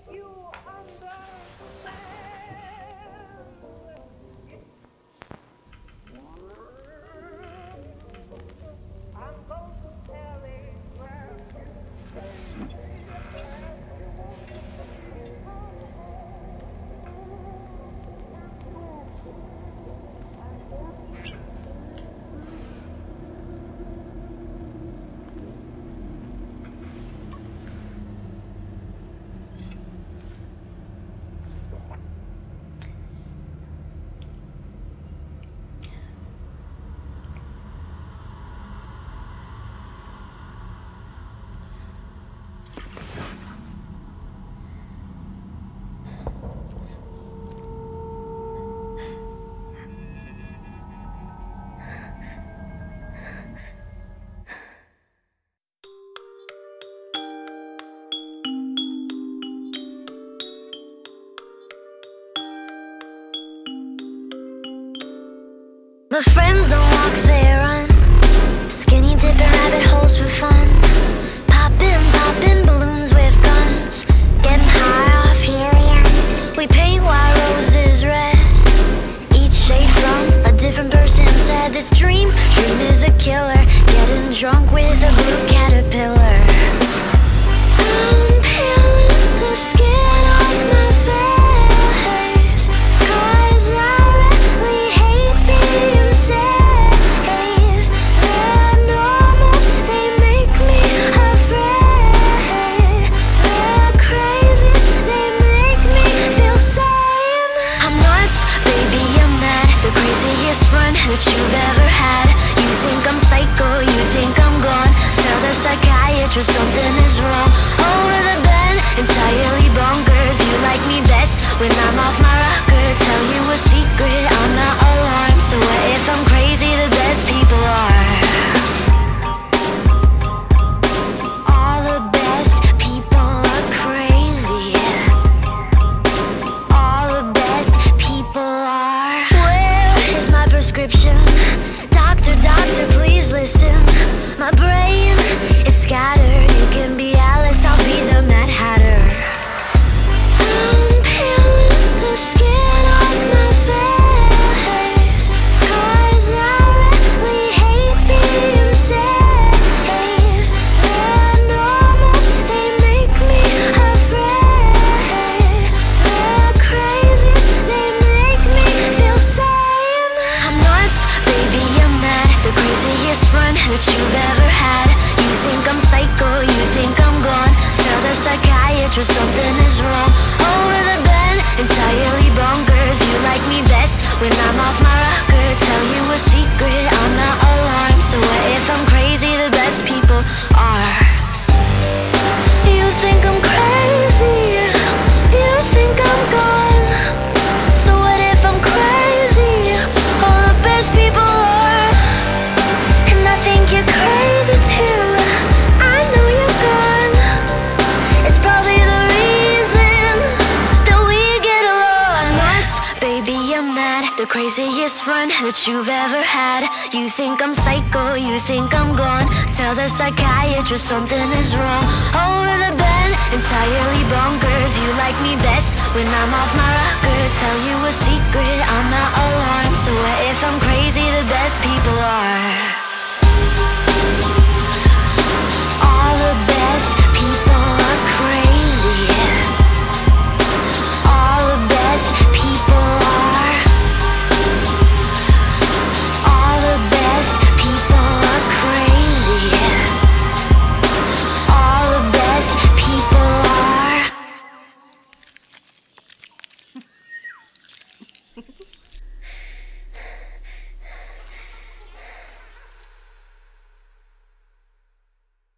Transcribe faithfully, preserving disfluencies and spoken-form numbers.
you understand. I'm going to Telegram. You won't My friends don't walk, they run. Skinny dipping rabbit holes for fun. Popping, popping balloons with guns. Getting high off helium. We paint white roses red. Each shade from a different person said this dream, dream is a killer. Getting drunk with a blue caterpillar. I'm peeling the skin off my face, 'cause I really hate being safe. The normals, they make me afraid. The crazies, they make me feel sane. I'm nuts, baby, I'm mad. The craziest friend that you've ever had. You think I'm psycho, you think I'm gone. Tell the psychiatrist something is wrong. Over the bed, entirely bonkers. You like me best when I'm off my rocker. Tell you a secret, I'm not alarmed. So what if I'm crazy? The best people are. All the best people are crazy. All the best people are. Where is my prescription? Doctor, doctor, please listen. My brain is scattered. You can be Alice, I'll be the Mad Hatter. I'm peeling the skin off my face, 'cause I really hate being safe. The normals, they make me afraid. The crazies, they make me feel sane. I'm nuts, baby, I'm mad. The craziest friend that you've ever had. You think I'm psycho, you think I'm gone. Tell the psychiatrist something is wrong. Over the bed, entirely bonkers. You like me best when I'm off my rocker. Tell you a secret, I'm not alarmed. So what if I'm crazy? The best people are. You think I'm crazy, you think I'm gone. So what if I'm crazy? All the best people are. And I think you're crazy too. I know you're gone. It's probably the reason that we get along. Nuts, baby, I'm mad. The craziest friend that you've ever had. You think I'm psycho, you think I'm gone. Tell the psychiatrist something is wrong. Over the bed, entirely bonkers. You like me best when I'm off my rocker. Tell you a secret, I'm not alarmed. So what if I'm crazy? The best people are.